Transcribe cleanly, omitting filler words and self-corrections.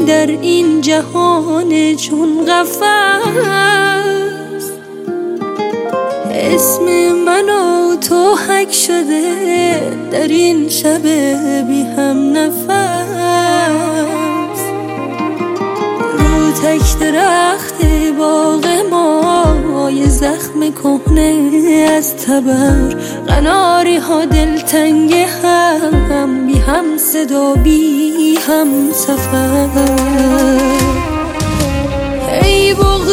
در این جهان چون قفس. اسم من و تو حک شده در این شب بی هم نفس. رو تک درخت باغ ما یه زخم کهنه از تبر، قناری ها دلتنگ هم، بی هم صدا بی هم سفر.